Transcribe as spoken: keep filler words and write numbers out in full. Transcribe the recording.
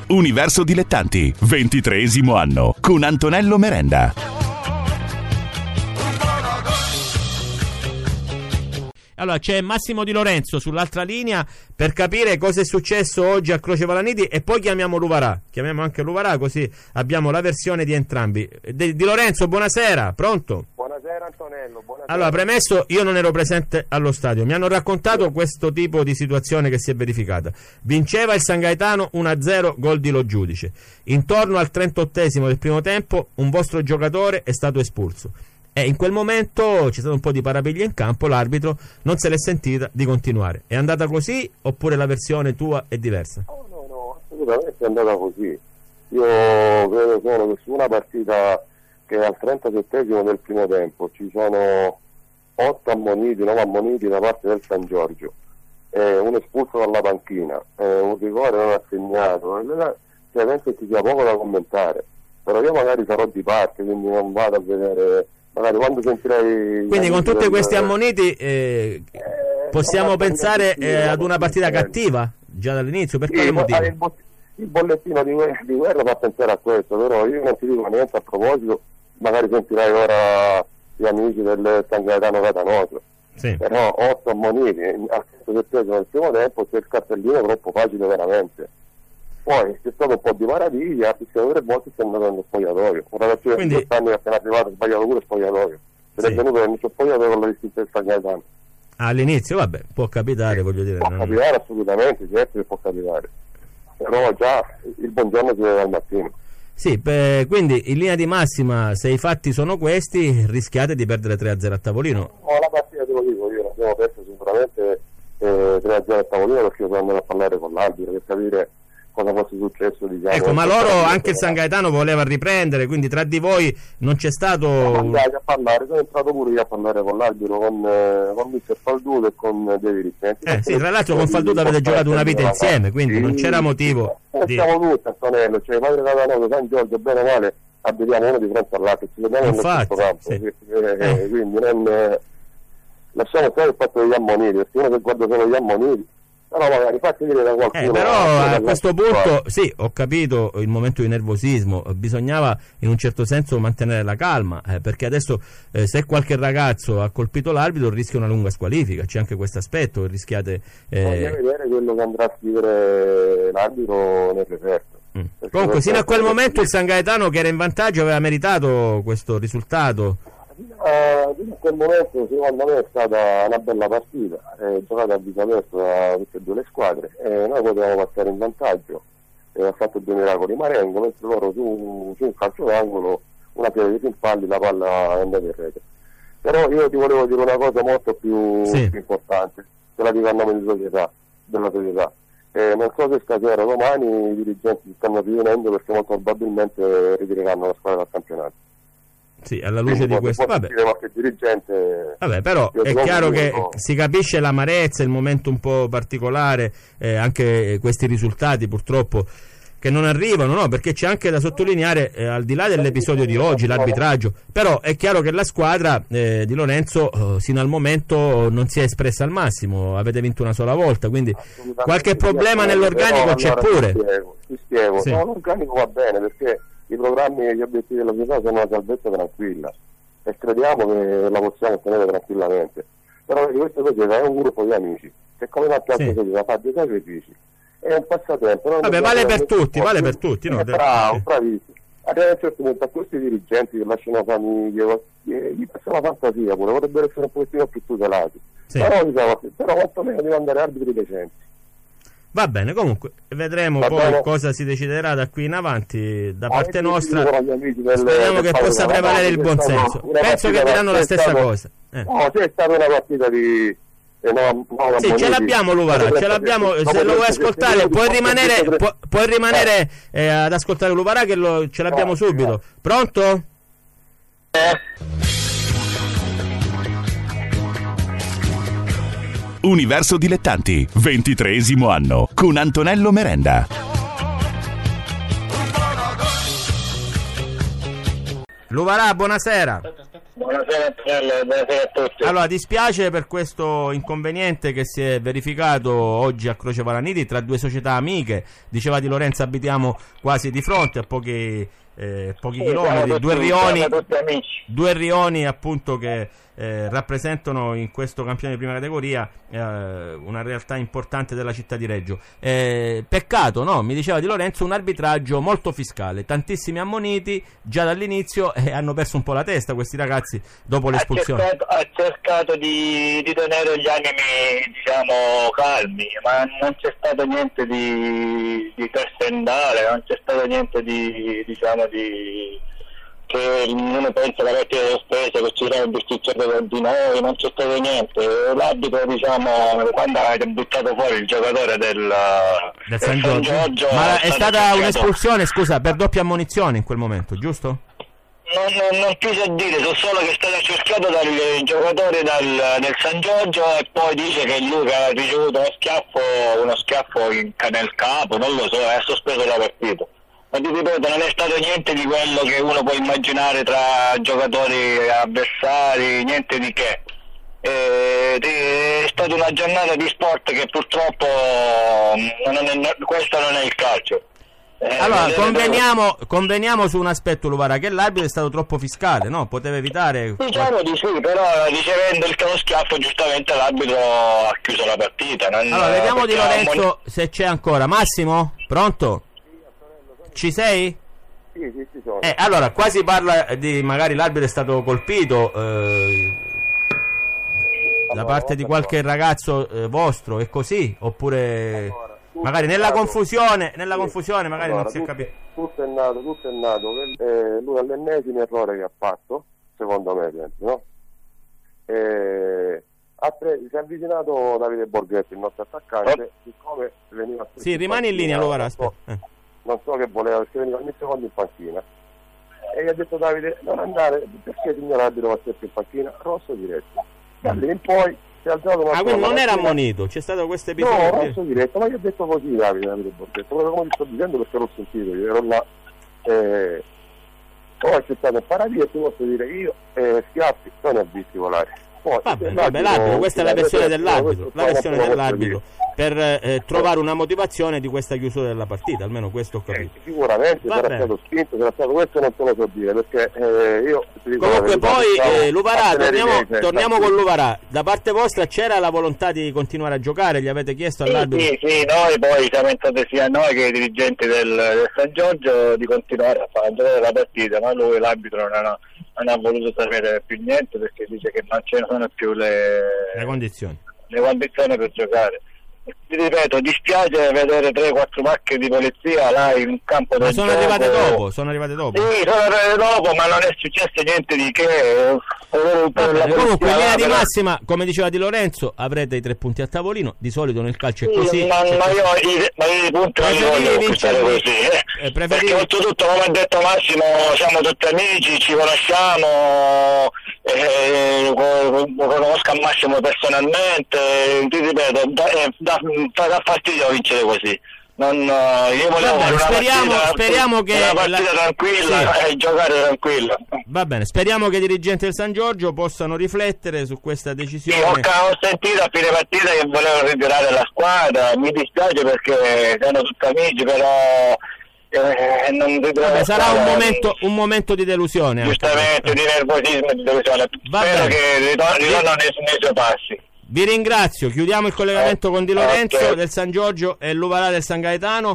Universo Dilettanti, ventitreesimo anno, con Antonello Merenda. Allora c'è Massimo Di Lorenzo sull'altra linea per capire cosa è successo oggi a Croce Palaniti e poi chiamiamo Luvarà, chiamiamo anche Luvarà così abbiamo la versione di entrambi. Di, Di Lorenzo, buonasera, pronto? Buonasera Antonello, buonasera. Allora, premesso, io non ero presente allo stadio, mi hanno raccontato questo tipo di situazione che si è verificata. Vinceva il San Gaetano uno a zero, gol di Lo Giudice. Intorno al trentottesimo del primo tempo un vostro giocatore è stato espulso. E in quel momento c'è stato un po' di parapiglia in campo, l'arbitro non se l'è sentita di continuare. È andata così oppure la versione tua è diversa? No, no, no, assolutamente è andata così. Io credo solo che su una partita che al trentasettesimo del primo tempo ci sono otto ammoniti, nove ammoniti da parte del San Giorgio, eh, un espulso dalla panchina, eh, un rigore non assegnato, cioè penso che ci sia poco da commentare. Però io magari sarò di parte, quindi non vado a vedere... Magari quando sentirei quindi con tutti del... questi ammoniti eh, eh, possiamo pensare eh, ad una partita cattiva già dall'inizio, per sì, quale motivo? Il, bo- il bollettino di, di guerra fa pensare a questo, però io non ti dico niente a proposito, magari sentirai ora gli amici del San Gaetano Catanoso, sì. Però otto ammoniti al settesimo del primo tempo, c'è il cartellino troppo facile veramente. Poi c'è stato un po' di maraviglia, ha fischiato tre volte e si è andato nello spogliatoio. Un ragazzino Quindi... di diciotto anni che è appena arrivato ha sbagliato pure spogliatoio. Se sì. È venuto nel suo spogliatoio con la distinzione del San Gaetano. All'inizio, vabbè, può capitare, voglio dire. Può non... capitare assolutamente, certo che può capitare. Però già il buongiorno si vede al mattino. Sì, beh, quindi in linea di massima, se i fatti sono questi, rischiate di perdere tre a zero a tavolino. No, la partita te lo dico io, l'abbiamo persa sicuramente eh, tre a zero a tavolino perché io sono andato a parlare con l'arbitro per capire cosa fosse successo, diciamo. Ecco, ma loro, anche il San Gaetano voleva riprendere, quindi tra di voi non c'è stato... Siamo andati a parlare, sono entrato pure io a parlare con l'arbitro, con, eh, con mister Falduto e con dei dirigenti. Eh sì, tra l'altro con Falduto avete giocato una vita insieme, quindi sì, non c'era motivo eh, di... Siamo tutti, Antonello, cioè Padre Catanoso, San Giorgio, bene o male, abitiamo uno di fronte all'altro, ci vediamo nello stesso campo, sì. eh, eh. Quindi non... Eh, lasciamo stare il fatto degli ammoniti, perché uno che guarda solo gli ammoniti, però magari fatti dire da qualcuno. Eh, però a questo punto sì, ho capito il momento di nervosismo, bisognava in un certo senso mantenere la calma, eh, perché adesso eh, se qualche ragazzo ha colpito l'arbitro rischia una lunga squalifica, c'è anche questo aspetto, rischiate eh... voglio vedere quello che andrà a scrivere l'arbitro nel referto. Mm. Comunque sino a quel momento il San Gaetano, che era in vantaggio, aveva meritato questo risultato. Uh, in quel momento secondo me è stata una bella partita, eh, giocata a viso aperto da tutte e due le squadre, eh, noi potevamo passare in vantaggio, eh, ha fatto due miracoli Marengo, mentre loro su, su un calcio d'angolo, una serie di rimpalli, la palla è andata in rete. Però io ti volevo dire una cosa molto più, sì. più importante, te la dico a nome di società, della società. Eh, non so se stasera o domani i dirigenti si stanno riunendo perché molto probabilmente ritireranno la squadra dal campionato. Sì, alla luce di questo, vabbè. Dirigente, vabbè, però è chiaro che si capisce l'amarezza, il momento un po' particolare, eh, anche questi risultati purtroppo che non arrivano, no? Perché c'è anche da sottolineare, eh, al di là dell'episodio di oggi, l'arbitraggio, però è chiaro che la squadra eh, di Lorenzo eh, sino al momento non si è espressa al massimo, avete vinto una sola volta, quindi qualche problema nell'organico c'è pure. Ti spiego, ti spiego. Sì. No, l'organico va bene perché i programmi e gli obiettivi della società sono una salvezza tranquilla e crediamo che la possiamo ottenere tranquillamente. Però questa società è un gruppo di amici che, come tante altre sì. società, fa dei sacrifici, è un passatempo. Non Vabbè, vale per tutti, vale per tutti, no? Bravo, bravissimo. Arriva a un certo punto a questi dirigenti che lasciano famiglie, gli passa la fantasia pure, vorrebbero essere un pochettino più tutelati. Sì. Però, diciamo, però quantomeno devono andare arbitri decenti. Va bene, comunque vedremo Va poi bene. cosa si deciderà da qui in avanti da parte nostra. Del, speriamo del che possa prevalere il buonsenso. Penso che diranno la stessa stato, cosa. Eh. No, c'è stata una partita di... Eh, no, no, sì, ce l'abbiamo Luvarà, ce l'abbiamo, se lo vuoi ascoltare puoi rimanere, pu- puoi rimanere eh, ad ascoltare Luvarà che lo, ce l'abbiamo subito. Pronto? Universo Dilettanti, ventitreesimo anno, con Antonello Merenda. Luvarà, buonasera. Buonasera Antonello, buonasera a tutti. Allora, dispiace per questo inconveniente che si è verificato oggi a Croce Palaniti tra due società amiche. Diceva Di Lorenzo, abitiamo quasi di fronte, a pochi, eh, pochi sì, chilometri, tutti, due rioni, amici. due rioni appunto che eh, rappresentano in questo campione di prima categoria eh, una realtà importante della città di Reggio. Eh, peccato, no? Mi diceva Di Lorenzo, un arbitraggio molto fiscale, tantissimi ammoniti già dall'inizio e hanno perso un po' la testa questi ragazzi dopo l'espulsione. Ha cercato, ha cercato di, di tenere gli animi, diciamo, calmi, ma non c'è stato niente di, di trascendale, non c'è stato niente di, diciamo, di che uno pensa che la partita dello spese, che ci sarebbe bisticciato di noi, non c'è stato niente. L'arbitro, diciamo, quando avete buttato fuori il giocatore del, del San Giorgio, San Giorgio ma è stata cercato... un'espulsione, scusa, per doppia ammonizione in quel momento, giusto? Non, non, non ti so dire, so solo che è stato cercato dal giocatore dal, del San Giorgio e poi dice che lui ha ricevuto uno schiaffo, uno schiaffo in, nel capo, non lo so, ha sospeso la partita. Ma ti ripeto, non è stato niente di quello che uno può immaginare tra giocatori avversari, niente di che. Eh, è stata una giornata di sport che purtroppo non è, questo non è il calcio. Eh, allora, conveniamo, conveniamo su un aspetto, Luvara, che l'arbitro è stato troppo fiscale, no? Poteva evitare... Diciamo di sì, però ricevendo il schiaffo giustamente l'arbitro ha chiuso la partita. Non, allora, vediamo Di Lorenzo mon... se c'è ancora. Massimo? Pronto? Ci sei? Sì, sì, ci sono. Eh, allora, qua si parla di magari l'arbitro è stato colpito eh, da allora, parte di qualche qua. ragazzo eh, vostro, è così? Oppure allora, magari nella nato, confusione, nella sì, confusione magari allora, non si è capito. Tutto è nato, tutto è nato. Eh, lui all'ennesimo errore che ha fatto, secondo me, no? Eh, a tre, si è avvicinato Davide Borghetti, il nostro attaccante, oh. siccome veniva... Sì, rimani in linea, allora, aspetta. Eh. Non so che voleva, perché veniva ogni secondo in panchina e gli ha detto Davide non andare, perché signor arbitro va sempre in panchina, rosso diretto. Da lì in poi si è alzato una... Ah, quindi non era ammonito, c'è stato questo episodio? No, rosso diretto, ma gli ha detto così Davide, Davide Borghetto, proprio come ti sto dicendo perché l'ho sentito, io ero là. Eh, poi c'è stato il paradis e ti posso dire io eh, schiaffi non ne ho visti volare. Poi, vabbè, vabbè, l'arbitro, questa è la versione dell'arbitro, la versione dell'arbitro per eh, trovare una motivazione di questa chiusura della partita, almeno questo ho capito. Eh, sicuramente sarà stato spinto, sarà stato questo, non te lo so dire, perché eh, io comunque poi eh, Luvarà, torniamo, torniamo con Luvarà, da parte vostra c'era la volontà di continuare a giocare, gli avete chiesto all'arbitro? Sì, sì, noi poi siamo entrati sia noi che i dirigenti del, del San Giorgio di continuare a fare giocare la partita, ma lui l'arbitro non ha, non ha voluto sapere più niente perché dice che non ce ne sono più le, le condizioni le condizioni per giocare. Ti ripeto, dispiace vedere tre quattro macchine di polizia là in campo del gioco. Ma sono arrivate dopo, sono arrivate dopo. Sì, sono arrivate dopo, ma non è successo niente di che. Vabbè, comunque in linea di massima, come diceva Di Lorenzo, avrete i tre punti a tavolino, di solito nel calcio è così. Sì, ma, ma io i, ma io i punti non li voglio conquistare così, eh. Eh, perché oltretutto, come ha detto Massimo, siamo tutti amici, ci conosciamo, eh, conosco a Massimo personalmente, ti ripeto, da, da fa fastidio vincere così. Non, io volevo bene, una speriamo, partita, speriamo che una partita la... tranquilla sì. e giocare tranquilla. Va bene, speriamo che i dirigenti del San Giorgio possano riflettere su questa decisione. Sì, ho, ho sentito a fine partita che volevano ritirare la squadra, mi dispiace perché siamo tutti amici, però eh, non vabbè, sarà un momento, un momento di delusione. Giustamente, anche. Di nervosismo e di delusione. Va Spero bene. che ritornano nei, nei suoi passi. Vi ringrazio, chiudiamo il collegamento con Di Lorenzo okay. del San Giorgio e Luvarà del San Gaetano.